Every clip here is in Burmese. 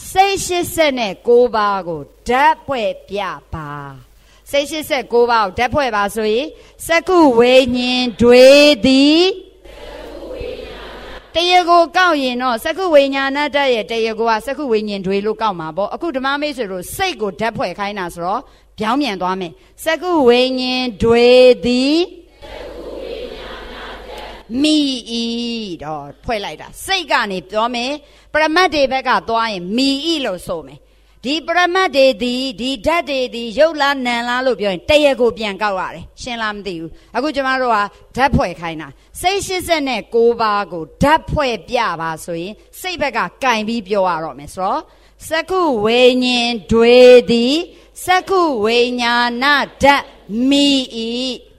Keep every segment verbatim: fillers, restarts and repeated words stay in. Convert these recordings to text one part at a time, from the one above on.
စိတ်ရှစ်ဆက်နဲ့ကိုးပါးကိုဓာတ်ဖွဲ့ပြပါစိတ်ရှစ်ဆက်ကိုးပါးကိုဓာတ်ဖွဲ့ပါဆိုရင်စက္ခုဝိညာဉ်တွေသည်တရားကိုကောက်ရင်တော့စက္ခုဝိညာဏတ္တရဲ့တရားကိုကစက္ခုဝိညာဉ်တွေလို့ကောက်မှာပေါ့အခုဓမ္မမိတ်ဆွေတို့စိတ်ကိုဓာတ်ဖွဲ့ခိုင်းတာဆိုတော့ပြောင်းပြန်သွားမယ်စက္ခုဝိညာဉ်တွေသည်မိဤတော့ဖွဲ့လိုက်တာစိတ်ကနေပြောမယ်ပရမတ်တွေဘက်ကသွားရင်မိဤလို့ဆိုမယ်ဒီပရမတ်တွေဒီဒီဓာတ်တွေဒီရုပ်လားနာမ်လားလို့ပြောရင်တရားကိုပြန်ကောက်ရတယ်ရှင်းလားမသိဘူးအခုကျမတို့ကဓာတ်ဖွဲ့ခိုင်းတာစိတ်ရှစ်ဆက်နဲ့ကိုးပါးကိုဓာတ်ဖွဲ့ပြပါဆိုရင်စိတ်ဘက်ကကင်ပြီးပြောရတော့မယ်ဆိုတော့စက္ခုဝိညာဉ်တွေသည်စက္ခုဝိညာဏဓာတ်မိဤ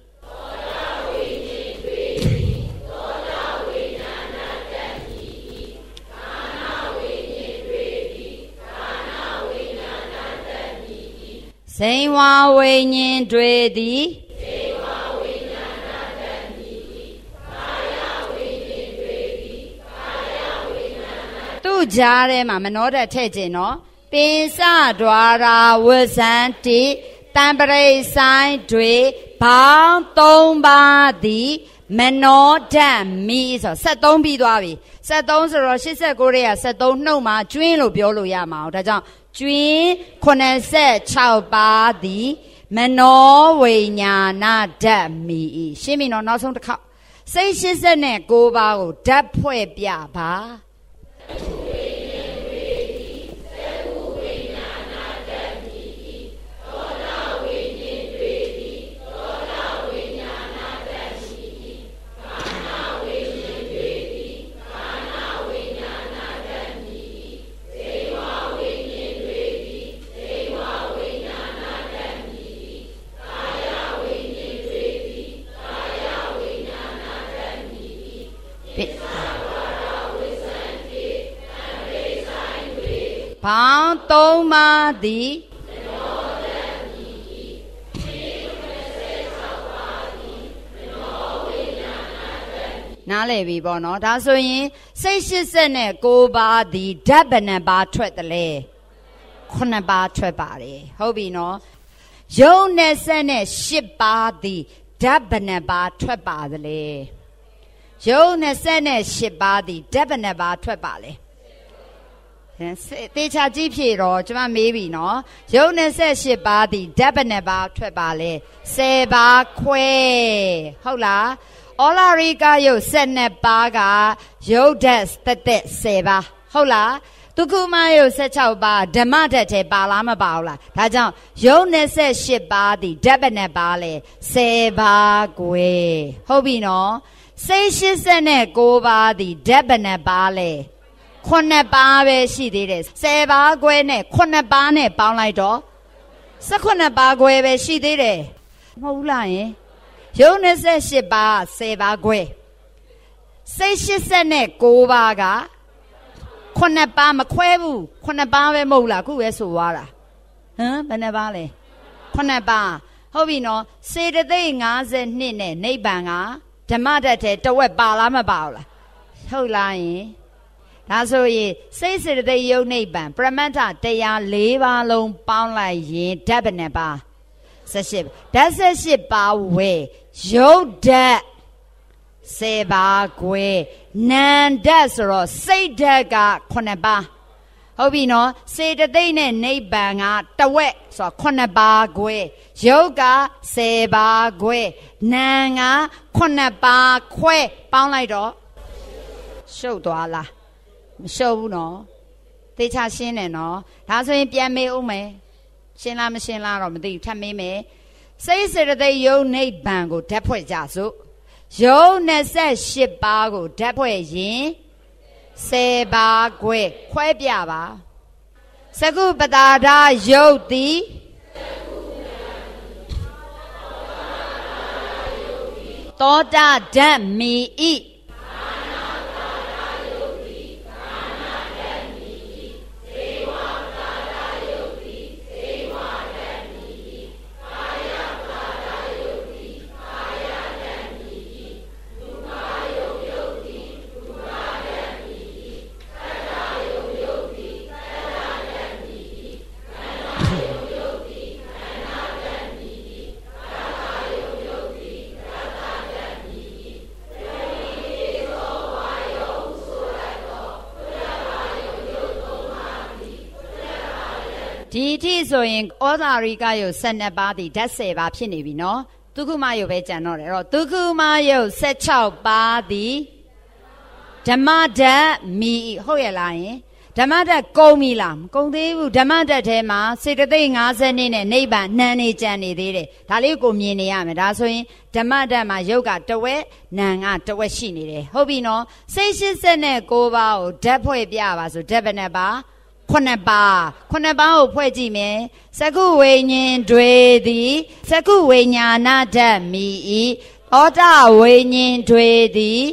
ဇိဝဝိညာဉ်တွေသည်ဇိဝဝိညာဏတ္တိကာယဝိညာဉ်တွေသည်ကာယဝိညာဏသူ့ကြားထဲမှာမနောဓာတ်ထည့်ခြင်းနော်ပင်စဒွါရာဝဇန္တိတံပရိဆိုင်တွေဘောင်းသုံးပါးသည်မနောဓာတ်မိဆိုဆက်သုံးပြီးသွားပြီဆက်သုံးဆိုတော့၈၉ရဲ့ဆက်သုံးနှုတ်မှာကျွင်းလို့ပြောလို့ရမှာအောင်ဒါကြောင့်ကျွင်းခုနှစ်ဆယ်ခြောက်ပါးသည်မနောဝိညာဏဓာတ်မိရှင်းပြီနော်နောက်ဆုံးတစ်ခေါက်စိတ်ရှစ်ဆက်နဲ့ကိုးပါးကိုဓာတ်ဖွဲ့ပြပါဘောင်းသုံးပါးသည်နားလည်ပြီပေါ့နော်ဒါဆိုရင်စိတ်ရှစ်ဆက်နဲ့ကိုးပါးသည်ဓာတ်ဘယ်နှပါးထွက်တယ်လဲခုနှစ်ပါးထွက်ပါတယ်ဟုတ်ပြီနော်ယုံနဲ့ဆက်နဲ့ရှစ်ပါးသည်ဓာတ်ဘယ်နှပါးထွက်ပါသလဲယုံနဲ့ဆက်နဲ့ရှစ်ပါးသည်ဓာတ်ဘယ်နှပါးထွက်ပါလဲတေချာကြည့်ဖြေတော့ကျမမေးပြီနော်ယုံနဲ့ဆက်ရှစ်ပါးသည်ဓာတ်ဘယ်နှပါးထွက်ပါလဲဆယ်ပါးခွဲဟုတ်လားဩလာရိကယုတ်ဆယ်နှစ်ပါးကယုတ်ဓာတ်တက်တက်ဆယ်ပါးဟုတ်လားဒုက္ခမယုတ်ဆက်ခြောက်ပါးဓမ္မဓာတ်ထဲပါလားမပါဘူးလားဒါကြောင့်ယုံနဲ့ဆက်ရှစ်ပါးသည်ဓာတ်ဘယ်နှပါးလဲဆယ်ပါးခွဲဟုတ်ပြီနော်စိတ်ရှစ်ဆက်နဲ့ကိုးပါးသည်ဓာတ်ဘယ်နှပါးလဲခုနှစ်ပါးပဲရှိသေးတယ်ဆယ်ပါးခွဲနဲ့ခုနှစ်ပါးနဲ့ပေါင်းလိုက်တော့ဆယ်ခုနှစ်ပါးခွဲပဲရှိသေးတယ်မဟုတ်ဘူးလားယင်ယုံနဲ့ဆက်ရှစ်ပါးဆယ်ပါးခွဲစိတ်ရှစ်ဆက်နဲ့ကိုးပါးကခုနှစ်ပါးမခွဲဘူးခုနှစ်ပါးပဲမဟုတ်လားခုပဲဆိုသွားတာဟမ်ဘယ်နှပါးလဲခုနှစ်ပါးဟုတ်ပြီနော်စေတသိက်၅၂နဲ့နိဗ္ဗာန်ကဓမ္မဓာတ်ထဲတဝက်ပါလားမပါဘူးလားဟုတ်လားယင်ဒါဆိုရင်စိတ်စေတသိက်ယုတ်နိဗ္ဗာန်ပရမတ္ထတရား၄ပါးလုံးပေါင်းလိုက်ရင်ဓာတ်ဘယ်နှပါဆက်ရှစ်ဓာတ်ဆက်ရှစ်ပါဝဲယုတ်ဓာတ်ဆယ်ပါးခွဲနန္ဓာတ်ဆိုတော့စိတ်ဓာတ်ကခုနှစ်ပါးဟုတ်ပြီနော်စေတသိက်နဲ့နိဗ္ဗာန်ကတဝက်ဆိုတော့ခုနှစ်ပါးခွဲယုတ်ကဆယ်ပါးခွဲနံကခုနှစ်ပါးခွဲပေါင်းလိုက်တော့ရှုပ်သွားလားမရှုပ်ဘူးနော်သေချာရှင်းတယ်နော်ဒါဆိုရင်ပြန်မေးဦးမယ်ရှင်းလားမရှင်းလားတော့မသိဘူးထပ်မေးမယ်စိတ်စေတသိက်ယုတ်နိဗ္ဗာန်ကိုဓာတ်ဖွဲ့ကြစို့ယုတ်နဲ့ဆက်ရှစ်ပါးကိုဓာတ်ဖွဲ့ရင်ဆယ်ပါးခွဲခွဲပြပါစကုပတာဒယုတ်သည်သောတာဓာတ်မိဤဒီထိဆိုရင်ဩဇာရိကယုတ်၁၂ပါးဒီဓာတ်၁၀ပါးဖြစ်နေပြီနော်ဒုက္ခမယုတ်ပဲကြံတော့တယ်အဲ့တော့ဒုက္ခမယုတ်၁၆ပါးဒီဓမ္မဓာတ်မီဟုတ်ရဲ့လားယင်ဓမ္မဓာတ်ကုန်ပြီလားမကုန်သေးဘူးဓမ္မဓာတ်ထဲမှာစေတသိက်၅၀နဲ့နိဗ္ဗာန်နှံနေကြံနေသေးတယ်ဒါလေးကိုမြင်နေရမယ်ဒါဆိုရင်ဓမ္မဓာတ်မှာယုတ်ကတဝက်နာကတဝက်ရှိနေတယ်ဟုတ်ပြီနော်စိတ်၈၉ပါးကိုဓာတ်ဖွဲ့ပြပါဆိုဓာတ်ဘယ်နှပါခုနှစ်ပါးခုနှစ်ပါးကိုဖွဲ့ကြည့်မယ်သကုဝိညာဉ်တွေသည်သကုဝိညာဏဓာတ်မီဤဩတဝိညာဉ်တွေသည်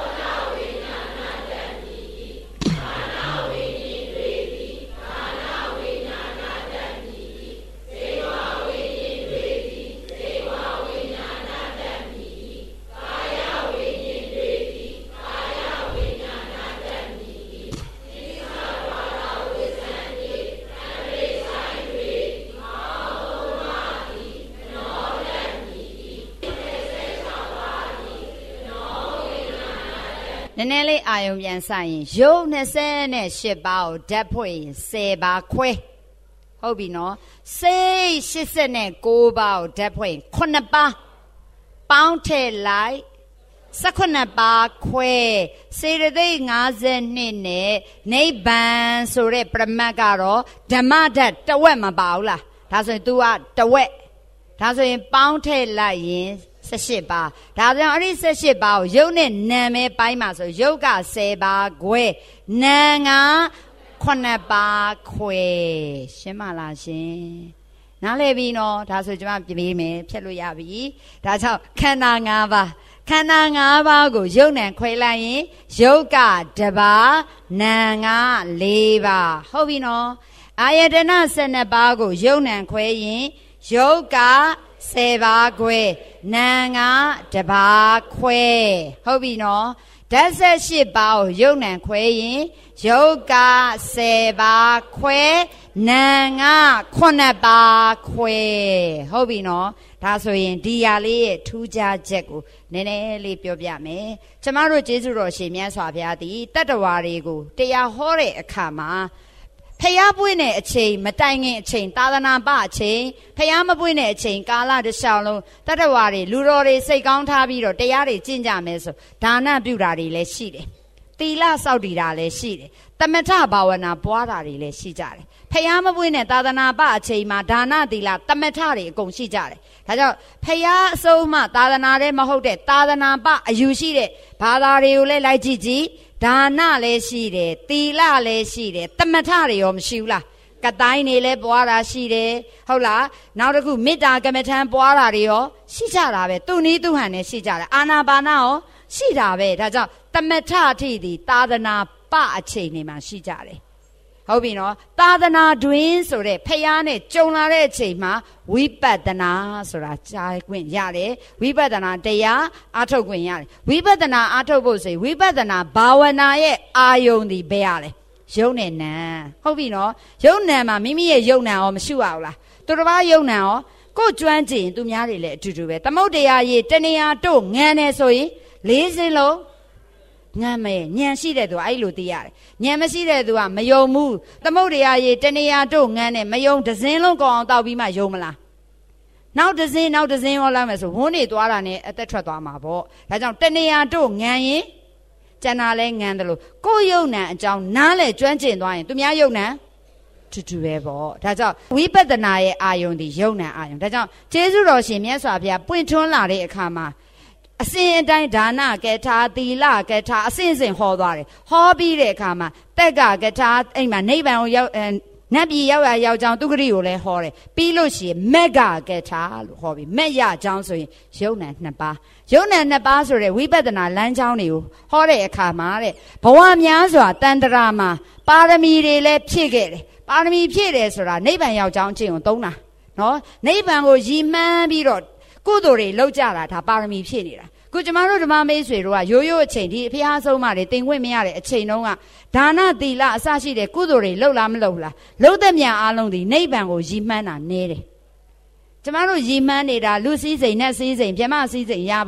နည်းနည်းလေးအာယုံပြန်စရင်ယုတ်၂၈ပါးကိုဓာတ်ဖွဲ့ရင်၁၀ပါးခွဲဟုတ်ပြီနော်စိတ်၈၉ပါးကိုဓာတ်ဖွဲ့ရင်ခုနှစ်ပါးပေါင်းထည့်လိုက်၁၈ပါးခွဲစေတသိက်၅၂နဲ့နိဗ္ဗာန်ဆိုတဲ့ပြမတ်ကတော့ဓမ္မဓာတ်တဝက်မပါဘူးလားဒါဆိုရင် तू ကတဝက်ဒါဆိုရင်ပေါင်းထည့်လိုက်ရင်၁၈ပါးဒါကြောင့်အဲ့ဒီ၁၈ပါးကိုယုတ်နဲ့နာမဲပိုင်းမှာဆိုယုတ်က၁၀ပါးခွဲနာကခုနှစ်ပါးခွဲရှင်းမလားရှင်နားလည်ပြီနော်ဒါဆိုကျွန်မပြပေးမယ်ဖြတ်လို့ရပြီဒါကြောင့်ခန္ဓာ၅ပါးခန္ဓာ၅ပါးကိုယုတ်နဲ့ခွဲလိုက်ရင်ယုတ်ကတပါးနာက၄ပါးဟုတ်ပြီနော်အာယတနာ၁၂ပါးကိုယုတ်နဲ့ခွဲရင်ယုတ်က၁၀ပါးခွဲနာကတပါးခွဲဟုတ်ပြီနော်ဓာတ်၁၈ပါးကိုယုတ်နံခွဲရင်ယုတ်က၁၀ပါးခွဲနာကခုနှစ်ပါးခွဲဟုတ်ပြီနော်ဒါဆိုရင်ဒီဟာလေးရဲ့ထူးခြားချက်ကိုနည်းနည်းလေးပြောပြမယ်ကျမတို့ကျေးဇူးတော်ရှင်မြတ်စွာဘုရားသည်တတ္တဝါတွေကိုတရားဟောတဲ့အခါမှာဖျားပွင့်တဲ့အချိန်မတိုင်ခင်အချိန်သာသနာပအချိန်ဖျားမပွင့်တဲ့အချိန်ကာလတစ်လျှောက်လုံးတတ္တဝါတွေလူတော်တွေစိတ်ကောင်းထားပြီးတော့တရားတွေကျင့်ကြမယ်ဆိုဒါနပြုတာတွေလည်းရှိတယ်သီလစောင့်တည်တာလည်းရှိတယ်သမထဘာဝနာပွားတာတွေလည်းရှိကြတယ်ဖျားမပွင့်တဲ့သာသနာပအချိန်မှာဒါနသီလသမထတွေအကုန်ရှိကြတယ်ဒါကြောင့်ဖျားအစုံမှသာသနာတဲ့မဟုတ်တဲ့သာသနာပအယူရှိတဲ့ဘာသာတွေကိုလည်းလိုက်ကြည့်ကြည့်ဒါနလည်းရှိတယ်သီလလည်းရှိတယ်သမထတွေရောမရှိဘူးလားကတိုင်းနေလည်းပွားတာရှိတယ်ဟုတ်လားနောက်တစ်ခုမေတ္တာကမ္မထံပွားတာတွေရောရှိကြတာပဲသူနည်းသူဟန်နဲ့ရှိကြတယ်အာနာပါနရောရှိတာပဲဒါကြောင့်သမထအထိဒီသာသနာပအချိန်နေမှာရှိကြတယ်ဟုတ်ပြီနော်သာသနာတွင်ဆိုတဲ့ဖျားနဲ့ကြုံလာတဲ့အချိန်မှာဝိပဿနာဆိုတာကြားခွင့်ရတယ်ဝိပဿနာတရားအားထုတ်ခွင့်ရတယ်ဝိပဿနာအားထုတ်ဖို့ဆိုဝိပဿနာဘာဝနာရဲ့အာယုံဒီဘယ်ရလဲယုံနဲ့နံဟုတ်ပြီနော်ယုံနံမှာမိမိရဲ့ယုံနံရောမရှိရဘူးလားသူတစ်ပါးယုံနံရောကိုကျွမ်းကျင်သူများတွေလည်းအတူတူပဲသမုဒ္ဒရာရေတဏှာတို့ငံနေဆိုရင်လေးစင်းလုံးငမ်းမယ်ညံရှိတဲ့သူအဲ့လိုသိရတယ်ညံမရှိတဲ့သူကမယုံဘူးသမုဒ္ဒရာရေတဏှာတို့ငမ်းနဲ့မယုံဒဇင်းလုံးကောင်းအောင်တောက်ပြီးမှယုံမလားနောက်ဒဇင်းနောက်ဒဇင်းရောလာမယ်ဆိုဝန်းနေသွားတာနဲ့အသက်ထွက်သွားမှာပေါ့ဒါကြောင့်တဏှာတို့ငမ်းရင်ကျန်တာလဲငမ်းတယ်လို့ကိုယ်ယုံနံအကြောင်းနားလဲကျွမ်းကျင်သွားရင်သူများယုံနံတူတူပဲပေါ့ဒါကြောင့်ဝိပဿနာရဲ့အာယုံဒီယုံနံအာယုံဒါကြောင့်ကျေးဇူးတော်ရှင်မြတ်စွာဘုရားပွင့်ထွန်းလာတဲ့အခါမှာအစဉ်အတိုင်းဒါနကထာသီလကထာအစဉ်စဉ်ဟောသွားတယ်ဟောပြီးတဲ့အခါမှာတက်ကကထာအိမ်မှာနိဗ္ဗာန်ကိုရောက်နတ်ပြည်ရောက်ရရောက်ကြောင်းသူဂရိကိုလည်းဟောတယ်ပြီးလို့ရှိရင်မက်ကကထာလို့ဟောပြီးမက်ရကြောင်းဆိုရင်ယုံနံနှစ်ပါးယုံနံနှစ်ပါးဆိုတဲ့ဝိပဿနာလမ်းကြောင်းတွေကိုဟောတဲ့အခါမှာတဲ့ဘဝများစွာတန်တရာမှာပါရမီတွေလည်းဖြည့်ခဲ့တယ်ပါရမီဖြည့်တယ်ဆိုတာနိဗ္ဗာန်ရောက်ကြောင်းအကျင့်ကိုသုံးတာနော်နိဗ္ဗာန်ကိုရည်မှန်းပြီးတော့ကုသိုလ်တွေလုပ်ကြတာဒါပါရမီဖြည့်နေတာခုကျမတို့ဓမ္မမိတ်ဆွေတို့ကရိုးရိုးအချိန်ဒီအဖျားဆုံးမှတွေတင်ခွင့်မရတဲ့အချိန်တုန်းကဒါနသီလအစရှိတဲ့ကုသိုလ်တွေလုပ်လားမလုပ်လားလုပ်တဲ့မြတ်အားလုံးဒီနိဗ္ဗာန်ကိုရည်မှန်းတာနည်းတယ်ကျမတို့ရည်မှန်းနေတာလူစည်းစိမ်နဲ့စည်းစိမ်ဗြဟ္မစည်းစိမ်ရဖို့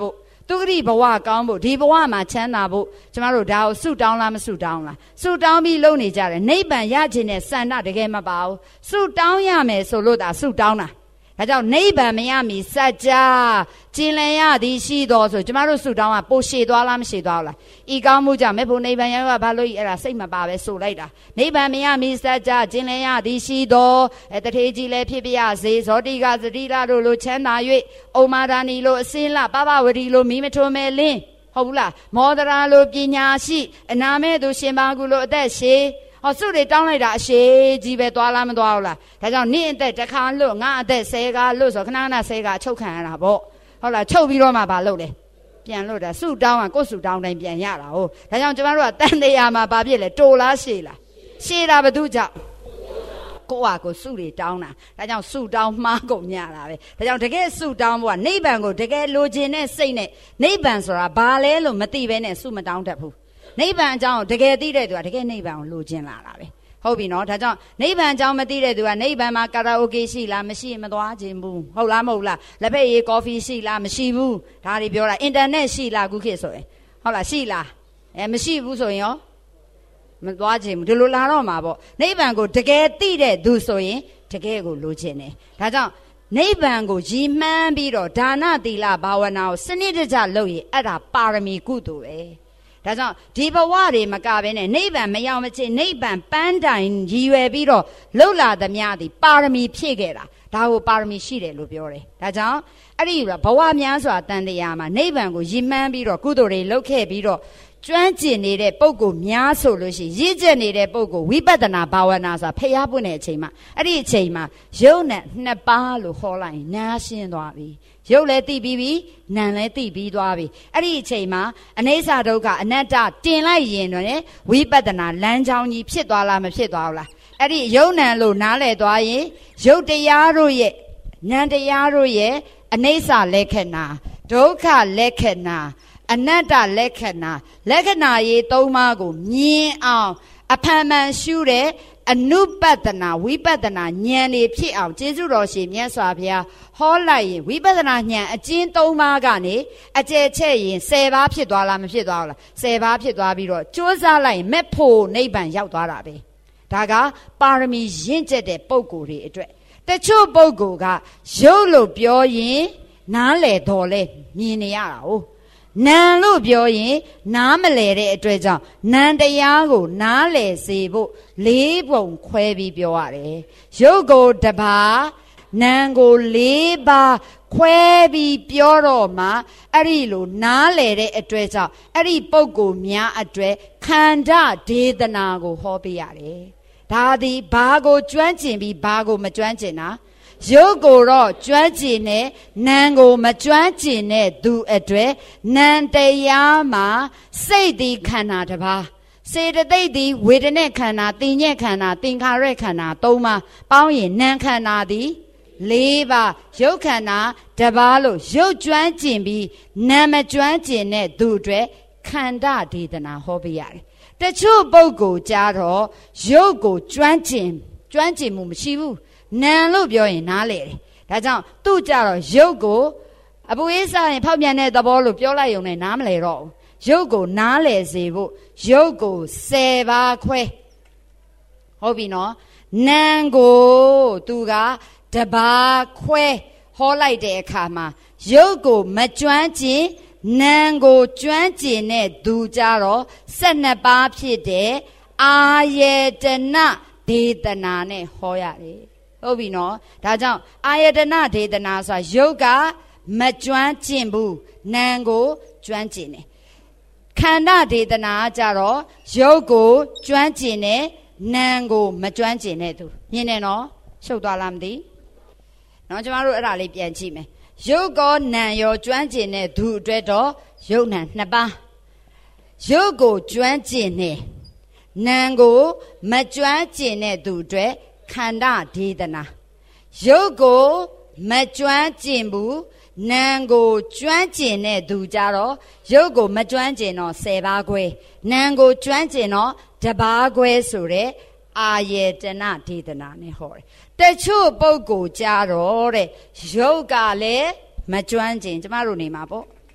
သူဂတိဘဝကောင်းဖို့ဒီဘဝမှာချမ်းသာဖို့ကျမတို့ဒါကိုဆုတောင်းလားမဆုတောင်းလားဆုတောင်းပြီးလုပ်နေကြတယ်နိဗ္ဗာန်ရခြင်းနဲ့စန္ဒတကယ်မပါဘူးဆုတောင်းရမယ်ဆိုလို့ဒါဆုတောင်းတာဒါကြောင့်နိဗ္ဗာန်မရမီစัจ जा ကျင်လည်ရသည်ရှိတော်ဆိုကျမတို့ဆုတောင်းကပိုရှည်သွားလားမရှည်သွားလားဤကောင်းမှုကြောင့်မေဖို့နိဗ္ဗာန်ရောဘာလို့အဲ့ဒါစိတ်မပါပဲဆိုလိုက်တာနိဗ္ဗာန်မရမီစัจ जा ကျင်လည်ရသည်ရှိတော်အဲတထေကြီးလည်းဖြစ်ပြရစေဇောတိကသတိလာတို့လိုချမ်းသာ၍ဩမာဒာနီလိုအစင်းလပပဝတီလိုမိမထွန်းမဲ့လင်းဟုတ်ဘူးလားမောဒရာလိုပညာရှိအနာမဲ့သူရှင်ဘာကုလိုအသက်ရှည်ဟောစုတွေတောင်းလိုက်တာအရှိကြီးပဲသွားလားမသွားဘူးလားဒါကြောင့်နေ့အသက်တစ်ခါလွတ်ငါအသက်ဆယ်ကလွတ်ဆိုခဏခဏဆယ်ကအချုပ်ခံရတာပေါ့ဟုတ်လားချုပ်ပြီးတော့မှဘာလုပ်လဲပြန်လွတ်တာစုတောင်းကကိုယ်စုတောင်းတိုင်းပြန်ရတာဟုတ်ဒါကြောင့်ကျမတို့ကတန်တရားမှာဘာဖြစ်လဲတိုလားရှည်လားရှည်တာဘသူကြောင့်ကိုယ့်ဟာကိုယ်စုတွေတောင်းတာဒါကြောင့်စုတောင်းမှားကုန်ညတာပဲဒါကြောင့်တကယ်စုတောင်းဖို့ကနိဗ္ဗာန်ကိုတကယ်လိုချင်တဲ့စိတ်နဲ့နိဗ္ဗာန်ဆိုတာဘာလဲလို့မသိဘဲနဲ့စုမတောင်းတတ်ဘူးနိဗ္ဗာန်အကြောင်းကိုတကယ်သိတဲ့သူကတကယ်နိဗ္ဗာန်ကိုလိုချင်လာတာပဲဟုတ်ပြီနော်ဒါကြောင့်နိဗ္ဗာန်အကြောင်းမသိတဲ့သူကနိဗ္ဗာန်မှာကာရာအိုကေရှိလားမရှိရင်မသွားခြင်းဘူးဟုတ်လားမဟုတ်လားလက်ဖက်ရည်ကော်ဖီရှိလားမရှိဘူးဒါတွေပြောတာအင်တာနက်ရှိလားခုခေတ်ဆိုရင်ဟုတ်လားရှိလားအဲမရှိဘူးဆိုရင်ရောမသွားခြင်းဘူးဒီလိုလာတော့မှာပေါ့နိဗ္ဗာန်ကိုတကယ်သိတဲ့သူဆိုရင်တကယ်ကိုလိုချင်တယ်ဒါကြောင့်နိဗ္ဗာန်ကိုရည်မှန်းပြီးတော့ဒါနသီလဘာဝနာကိုစနစ်တကျလုပ်ရင်အဲ့ဒါပါရမီကုသိုလ်ပဲဒါကြောင့်ဒီဘဝတွေမကဘဲနဲ့နိဗ္ဗာန်မရောက်မချင်းနိဗ္ဗာန်ပန်းတိုင်ရည်ရွယ်ပြီးတော့လှုပ်လာသမျှသည်ပါရမီဖြည့်ခဲ့တာဒါကိုပါရမီရှိတယ်လို့ပြောတယ်ဒါကြောင့်အဲ့ဒီဘဝများစွာတန်တရားမှာနိဗ္ဗာန်ကိုရည်မှန်းပြီးတော့ကုသိုလ်တွေလုပ်ခဲ့ပြီးတော့ကျွမ်းကျင်နေတဲ့ပုဂ္ဂိုလ်များဆိုလို့ရှိရင်ရည်ကျက်နေတဲ့ပုဂ္ဂိုလ်ဝိပဿနာဘာဝနာဆိုတာဖျားပွင့်တဲ့အချိန်မှာအဲ့ဒီအချိန်မှာယုံနဲ့နှစ်ပါးလို့ဟောလိုက်ရင်နားရှင်းသွားပြီယုတ်လည်းသိပြီးပြီနာမ်လည်းသိပြီးသွားပြီအဲ့ဒီအချိန်မှာအနိစ္စဒုက္ခအနတ္တတင်လိုက်ရင်တော့ဝိပဿနာလမ်းကြောင်းကြီးဖြစ်သွားလားမဖြစ်သွားဘူးလားအဲ့ဒီယုတ်နံလို့နားလည်သွားရင်ယုတ်တရားတို့ရဲ့နံတရားတို့ရဲ့အနိစ္စလက္ခဏာဒုက္ခလက္ခဏာအနတ္တလက္ခဏာလက္ခဏာရေးသုံးပါးကိုမြင်အောင်အဖန်မှန်ရှုတဲ့အနုပတနာဝိပဿနာဉာဏ်တွေဖြစ်အောင်ကျေးဇူးတော်ရှင်မြတ်စွာဘုရားဟောလိုက်ရင်ဝိပဿနာဉာဏ်အကျဉ်းသုံးပါးကနေအကျယ်ချဲ့ရင်ဆယ်ပါးဖြစ်သွားလားမဖြစ်သွားဘူးလားဆယ်ပါးဖြစ်သွားပြီးတော့ကြိုးစားလိုက်ရင်မဲ့ဖို့နိဗ္ဗာန်ရောက်သွားတာပဲဒါကပါရမီရင့်ကျက်တဲ့ပုဂ္ဂိုလ်တွေအတွက်တချို့ပုဂ္ဂိုလ်ကရုပ်လို့ပြောရင်နားလေတော်လဲမြင်နေရတာ哦နာမ်လို့ပြောရင်နားမလဲတဲ့အတွက်ကြောင့်နံတရားကိုနားလဲစေဖို့လေးပုံခွဲပြီးပြောရတယ်ရုပ်ကိုတစ်ပါးနာမ်ကိုလေးပါးခွဲပြီးပြောတော့မှအဲ့ဒီလိုနားလဲတဲ့အတွက်ကြောင့်အဲ့ဒီပုဂ္ဂိုလ်များအတွက်ခန္ဓာဒေသနာကိုဟောပေးရတယ်ဒါသည်ဘာကိုကျွမ်းကျင်ပြီးဘာကိုမကျွမ်းကျင်တာရုပ်ကိုတော့ကျွမ်းကျင်တဲ့နာမ်ကိုမကျွမ်းကျင်တဲ့သူအတွက်နာမ်တရားမှာစိတ်ဒီခန္ဓာတစ်ပါးစေတသိက်ဒီဝေဒနာခန္ဓာတင်ညက်ခန္ဓာသင်္ခါရခန္ဓာသုံးပါးပေါင်းရင်နာမ်ခန္ဓာသည်လေးပါးရုပ်ခန္ဓာတစ်ပါးလို့ရုပ်ကျွမ်းကျင်ပြီးနာမ်မကျွမ်းကျင်တဲ့သူအတွက်ခန္ဓာဒေသနာဟောပေးရတယ်တချို့ပုဂ္ဂိုလ်ကြတော့ရုပ်ကိုကျွမ်းကျင်ကျွမ်းကျင်မှုမရှိဘူးနာမ်လို့ပြောရင်နားလေတယ်ဒါကြောင့်သူ့ကြတော့ရုပ်ကိုအပူအေးစားရင်ဖောက်ပြန်တဲ့သဘောလို့ပြောလိုက်ရုံနဲ့နားမလဲတော့ဘူးရုပ်ကိုနားလေစေဖို့ရုပ်ကိုဆယ်ပါးခွဲဟုတ်ပြီနော်နာမ်ကိုသူကတပါးခွဲဟောလိုက်တဲ့အခါမှာရုပ်ကိုမကျွမ်းကျင်နာမ်ကိုကျွမ်းကျင်တဲ့သူကြတော့ဆယ်နှစ်ပါးဖြစ်တဲ့အာယတနာဒေသနာနဲ့ဟောရတယ်ဟုတ်ပြီနော်ဒါကြောင့်အာယတနာဒေသနာဆိုတာယုတ်ကမကျွမ်းကျင်ဘူးနာမ်ကိုကျွမ်းကျင်တယ်ခန္ဓာဒေသနာကြတော့ယုတ်ကိုကျွမ်းကျင်တယ်နာမ်ကိုမကျွမ်းကျင်တဲ့သူမြင်တယ်နော်ရှုပ်သွားလားမသိနော်ကျမတို့အဲ့ဒါလေးပြန်ကြည့်မယ်ယုတ်ကောနာမ်ရောကျွမ်းကျင်တဲ့သူအတွက်တော့ယုတ်နာမ်နှစ်ပါးယုတ်ကိုကျွမ်းကျင်တယ်နာမ်ကိုမကျွမ်းကျင်တဲ့သူအတွက်ခန္ဓာဒေသနာယုတ်ကိုမကျွမ်းကျင်ဘူးနာမ်ကိုကျွမ်းကျင်တဲ့သူကြတော့ယုတ်ကိုမကျွမ်းကျင်တော့ဆယ်ပါးခွဲနာမ်ကိုကျွမ်းကျင်တော့တပါးခွဲဆိုတဲ့အာယတနာဒေသနာနဲ့ဟောတယ်တချို့ပုဂ္ဂိုလ်ကြတော့တဲ့ယုတ်ကလည်းမကျွမ်းကျင်ကျမတို့နေမှာပေါ့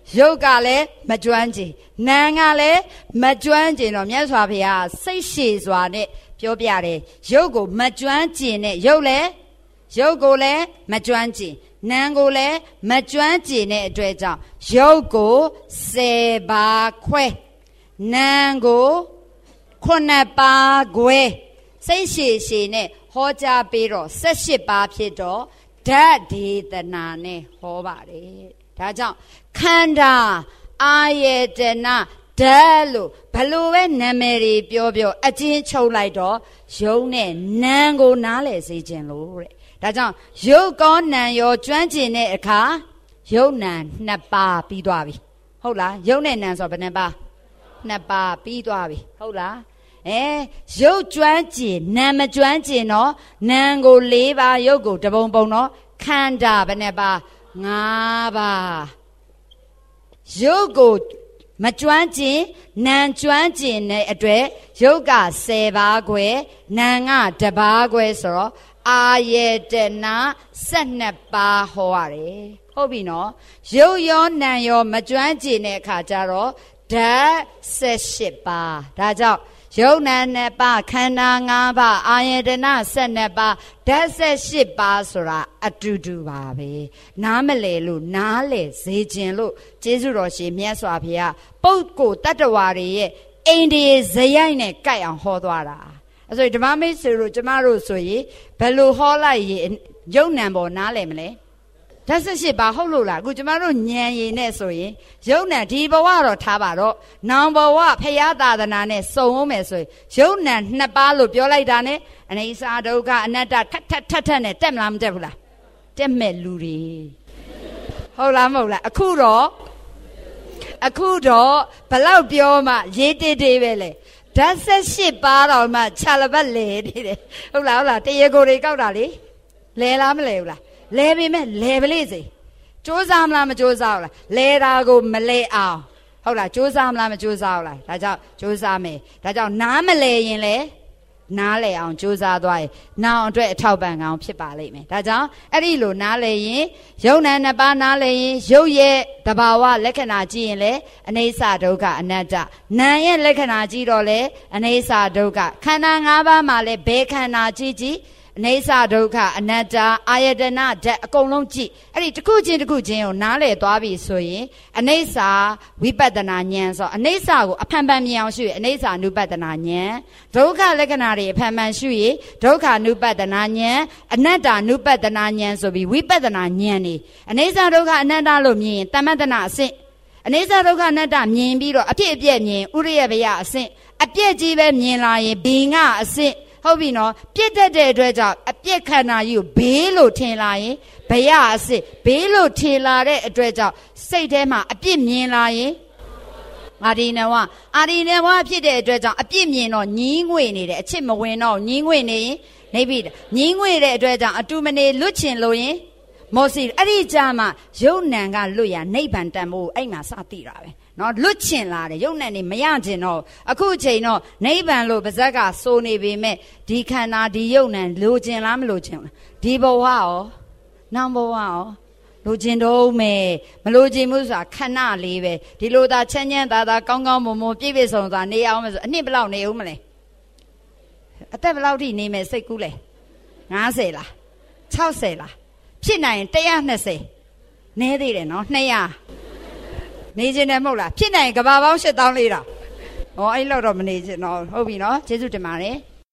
ရုပ်ကလည်းမကျွမ်းကျင်နာမ်ကလည်းမကျွမ်းကျင်တော့မြတ်စွာဘုရားစိတ်ရှည်စွာနဲ့ပြောပြတယ်ရုပ်ကိုမကျွမ်းကျင်နဲ့ရုပ်လည်းရုပ်ကိုလည်းမကျွမ်းကျင်နာမ်ကိုလည်းမကျွမ်းကျင်တဲ့အတွက်ကြောင့်ရုပ်ကိုဆယ်ပါးခွဲနာမ်ကိုခုနှစ်ပါးခွဲစိတ်ရှည်ရှည်နဲ့ဟောကြားပေးတော့ဆယ်ရှစ်ပါးဖြစ်တော့ဓာတ်ဒေသနာနဲ့ဟောပါတယ်ဒါကြောင့်ခန္ဓာအာယတနာဓာတ်လို့ဘလို့ပဲနာမည်တွေပြောပြောအချင်းချုပ်လိုက်တော့ယုံနဲ့နာမ်ကိုနားလည်စေခြင်းလို့တဲ့ဒါကြောင့်ယုတ်ကောနာမ်ရောကျွမ်းကျင်တဲ့အခါယုတ်နာမ်နှစ်ပါးပြီးသွားပြီဟုတ်လားယုတ်နဲ့နာမ်ဆိုဘယ်နှပါးနှစ်ပါးပြီးသွားပြီဟုတ်လားအဲရုပ်ကျွမ်းကျင်နာမ်မကျွမ်းကျင်တော့နာမ်ကို၄ပါးရုပ်ကိုတပုံပုံတော့ခန္ဓာဘယ်နှပါး၅ပါးရုပ်ကိုမကျွမ်းကျင်နာမ်ကျွမ်းကျင်တဲ့အတွက်ရုပ်ကဆယ်ပါးခွဲနာမ်ကတပါးခွဲဆိုတော့အာယတနာ၁၂ပါးဟောရတယ်ဟုတ်ပြီနော်ရုပ်ရောနာမ်ရောမကျွမ်းကျင်တဲ့အခါကျတော့ဓာတ်၁၈ပါးဒါကြောင့်ယုံနာနှစ်ပါးခန္ဓာ၅ပါးအာယတနာ၁၂ပါးဓာတ်၁၈ပါးဆိုတာအတူတူပါပဲနားမလဲလို့နားလဲစေခြင်းလို့ကျေးဇူးတော်ရှင်မြတ်စွာဘုရားပုဂ္ဂိုလ်တတ္တဝါတွေရဲ့အိန္ဒိယဇယိုက်နဲ့ကြိုက်အောင်ဟောသွားတာအဲဆိုဓမ္မမိတ်ဆွေတို့ကျမတို့ဆိုရင်ဘယ်လိုဟောလိုက်ရင်ယုံနံပေါ်နားလဲမလဲဓာတ်၁၈ပါးဟုတ်လို့လားအခုကျမတို့ဉာဏ်ရည်နဲ့ဆိုရင်ယုံနံဒီဘဝတော့ထားပါတော့နောင်ဘဝဖရာသာသနာနဲ့စုံအောင်မယ်ဆိုရင်ယုံနံနှစ်ပါးလို့ပြောလိုက်တာနဲ့အနိစ္စဒုက္ခအနတ္တထထထထနဲ့တက်မလားမတက်ဘူးလားတက်မဲ့လူတွေဟုတ်လားမဟုတ်လားအခုတော့အခုတော့ဘလောက်ပြောမှရေးတေးတေးပဲလေဓာတ်၁၈ပါးတော့မှခြာလပတ်လဲနေတယ်ဟုတ်လားဟုတ်လားတရေကိုတွေကောက်တာလေလဲလားမလဲဘူးလားလဲပြီမဲ့လဲပလိစေစူးစမ်းမလားမစူးစမ်းဘူးလားလဲတာကိုမလဲအောင်ဟုတ်လားစူးစမ်းမလားမစူးစမ်းဘူးလားဒါကြောင့်စူးစမ်းမယ်ဒါကြောင့်နားမလဲရင်လေနားလဲအောင်စူးစမ်းသွားရင်နောင်အတွက်အထောက်ပံ့ကောင်းဖြစ်ပါလိမ့်မယ်ဒါကြောင့်အဲ့ဒီလိုနားလဲရင်ယုံနာနှစ်ပါးနားလဲရင်ရုပ်ရဲ့တဘာဝလက္ခဏာကြည့်ရင်လေအနိစ္စဒုက္ခအနတ္တနာမ်ရဲ့လက္ခဏာကြည့်တော့လေအနိစ္စဒုက္ခခန္ဓာ၅ပါးမှာလေဘယ်ခန္ဓာကြည့်ကြည့်အနိစ္စဒုက္ခအနတ္တအာယတနာဓာတ်အကုန်လုံးကြည့်အဲ့ဒီတစ်ခုချင်းတစ်ခုချင်းကိုနားလည်သွားပြီဆိုရင်အနိစ္စဝိပဿနာဉာဏ်ဆိုအနိစ္စကိုအဖန်ဖန်မြင်အောင်ရှုရအနိစ္စ ानु ပတ္တနာဉာဏ်ဒုက္ခလက္ခဏာတွေအဖန်ဖန်ရှုရဒုက္ခ ानु ပတ္တနာဉာဏ်အနတ္တ ानु ပတ္တနာဉာဏ်ဆိုပြီးဝိပဿနာဉာဏ်နေအနိစ္စဒုက္ခအနတ္တလို့မြင်ရင်တမ္မတနာအဆင့်အနိစ္စဒုက္ခအနတ္တမြင်ပြီးတော့အဖြစ်အပျက်မြင်ဥရိယဘယအဆင့်အပြက်ကြီးပဲမြင်လာရင်ဘိငါအဆင့်ဟုတ်ပြီနော်ပြစ်တတ်တဲ့အတွက်ကြောင့်အပြစ်ခန္ဓာကြီးကိုဘေးလို့ထင်လာရင်ဘယအစစ်ဘေးလို့ထင်လာတဲ့အတွက်ကြောင့်စိတ်ထဲမှာအပြစ်မြင်လာရင်အာရိနဝအာရိနဝဖြစ်တဲ့အတွက်ကြောင့်အပြစ်မြင်တော့ညင်းငွေနေတယ်အချစ်မဝင်တော့ညင်းငွေနေရင်နေပြီညင်းငွေတဲ့အတွက်ကြောင့်အတူမနေလွတ်ချင်လို့ရင်မောစီအဲ့ဒီကြမှာယုံနံကလွတ်ရနိဗ္ဗာန်တန်ဖို့အဲ့မှာစသိတာပဲနော်လွတ်ချင်လာတယ်ယုံနံနေမရချင်တော့အခုအချိန်တော့နိဗ္ဗာန်လို့ပါဇက်ကစိုးနေပေမဲ့ဒီခန္ဓာဒီယုံနံလိုချင်လားမလိုချင်လားဒီဘဝရောနောင်ဘဝရောလိုချင်တော့မယ်မလိုချင်ဘူးဆိုတာခဏလေးပဲဒီလိုသာချမ်းချမ်းသာသာကောင်းကောင်းမွန်မွန်ပြည့်ပြည့်စုံစွာနေအောင်မယ်ဆိုအနှစ်ဘယ်လောက်နေဦးမလဲအသက်ဘယ်လောက်ထိနေမယ်စိတ်ကူးလဲ၅၀လား၆၀လားဖြစ်နိုင်၁၂၀နည်းသေးတယ်နော်၂၀၀နေခြင်းနဲ့မဟုတ်လားဖြစ်နိုင်ကဘာပေါင်း၈၄၀၀ဟောအဲ့လောက်တော့မနေခြင်းတော့ဟုတ်ပြီနော်ကျေးဇူးတင်ပါတယ်